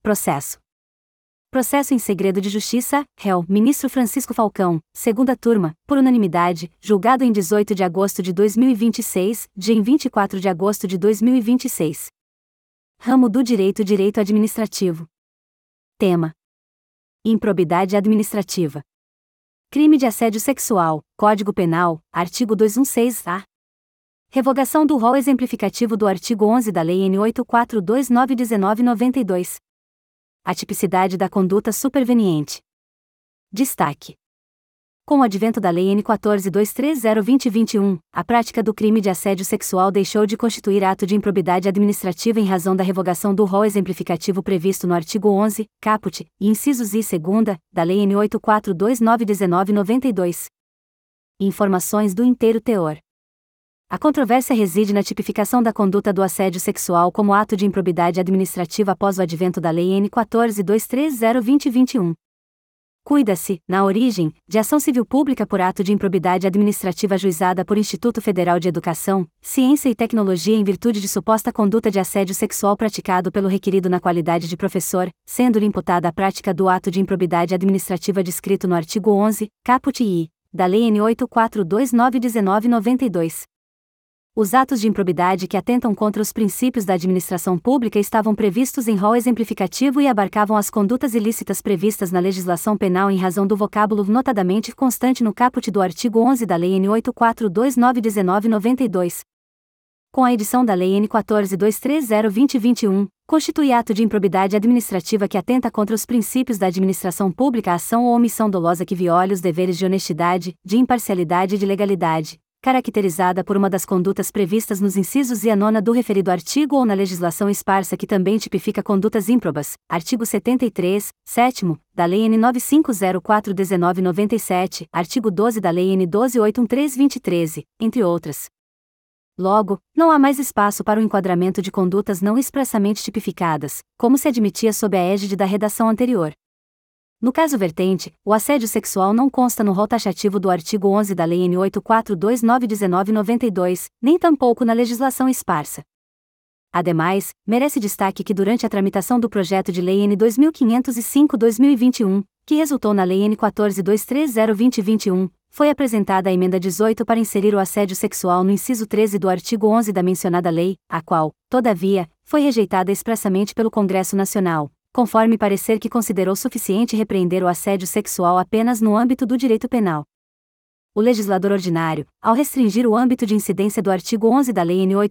Processo. Processo em segredo de justiça, réu, ministro Francisco Falcão, segunda turma, por unanimidade, julgado em 18 de agosto de 2026, dia em 24 de agosto de 2026. Ramo do Direito Administrativo. Tema: improbidade administrativa. Crime de assédio sexual, Código Penal, artigo 216-A. Revogação do rol exemplificativo do artigo 11 da Lei N. 8429/1992. A tipicidade da conduta superveniente. Destaque: com o advento da Lei N. 14.230/2021, a prática do crime de assédio sexual deixou de constituir ato de improbidade administrativa em razão da revogação do rol exemplificativo previsto no artigo 11, caput, e incisos I e segunda, da Lei N. 8429/1992. Informações do inteiro teor. A controvérsia reside na tipificação da conduta do assédio sexual como ato de improbidade administrativa após o advento da Lei N. 14.230/2021. Cuida-se, na origem, de ação civil pública por ato de improbidade administrativa ajuizada por Instituto Federal de Educação, Ciência e Tecnologia em virtude de suposta conduta de assédio sexual praticado pelo requerido na qualidade de professor, sendo-lhe imputada a prática do ato de improbidade administrativa descrito no artigo 11, caput I, da Lei N. 8429/1992. Os atos de improbidade que atentam contra os princípios da administração pública estavam previstos em rol exemplificativo e abarcavam as condutas ilícitas previstas na legislação penal em razão do vocábulo notadamente constante no caput do artigo 11 da Lei N. 8429/1992. Com a edição da Lei N. 14.230/2021, constitui ato de improbidade administrativa que atenta contra os princípios da administração pública a ação ou omissão dolosa que viole os deveres de honestidade, de imparcialidade e de legalidade, caracterizada por uma das condutas previstas nos incisos I a nona do referido artigo ou na legislação esparsa que também tipifica condutas ímprobas, artigo 73, 7º, da Lei N. 9504/1997, artigo 12 da Lei N. 12.813/2013, entre outras. Logo, não há mais espaço para o enquadramento de condutas não expressamente tipificadas, como se admitia sob a égide da redação anterior. No caso vertente, o assédio sexual não consta no rol taxativo do artigo 11 da Lei N. 8429/1992, nem tampouco na legislação esparsa. Ademais, merece destaque que durante a tramitação do projeto de Lei N. 2505/2021, que resultou na Lei N. 14.230/2021, foi apresentada a emenda 18 para inserir o assédio sexual no inciso 13 do artigo 11 da mencionada lei, a qual, todavia, foi rejeitada expressamente pelo Congresso Nacional, conforme parecer que considerou suficiente repreender o assédio sexual apenas no âmbito do direito penal. O legislador ordinário, ao restringir o âmbito de incidência do artigo 11 da Lei N.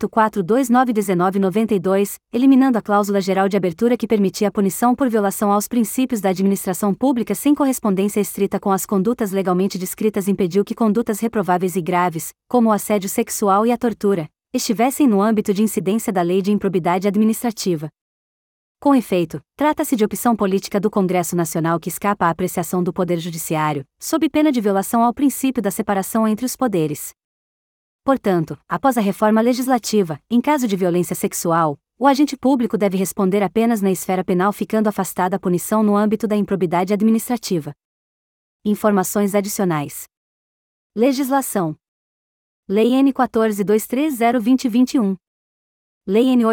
8429/1992, eliminando a cláusula geral de abertura que permitia a punição por violação aos princípios da administração pública sem correspondência estrita com as condutas legalmente descritas, impediu que condutas reprováveis e graves, como o assédio sexual e a tortura, estivessem no âmbito de incidência da Lei de Improbidade Administrativa. Com efeito, trata-se de opção política do Congresso Nacional que escapa à apreciação do Poder Judiciário, sob pena de violação ao princípio da separação entre os poderes. Portanto, após a reforma legislativa, em caso de violência sexual, o agente público deve responder apenas na esfera penal, ficando afastada a punição no âmbito da improbidade administrativa. Informações adicionais. Legislação. Lei N. 14.230/2021. Lei N.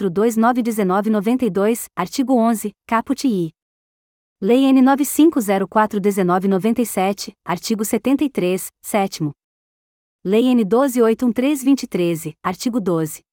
8429/1992, artigo 11, caput I. Lei N. 9504/1997, artigo 73, 7º. Lei N. 12.813/2013, artigo 12.